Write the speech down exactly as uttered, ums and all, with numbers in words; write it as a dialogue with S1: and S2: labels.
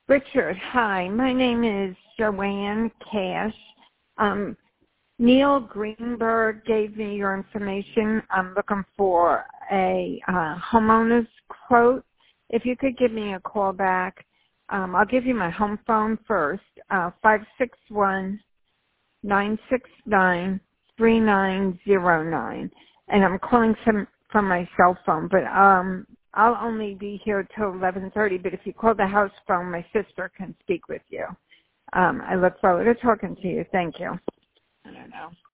S1: Richard, hi. My name is Joanne Cash. Um, Neil Greenberg gave me your information. I'm looking for a uh, homeowner's quote. If you could give me a call back, um, I'll give you my home phone first, uh, five six one, nine six nine, three nine zero nine. And I'm calling from, from my cell phone, but um, I'll only be here till eleven thirty, but if you call the house phone, my sister can speak with you. Um, I look forward to talking to you. Thank you. I don't know.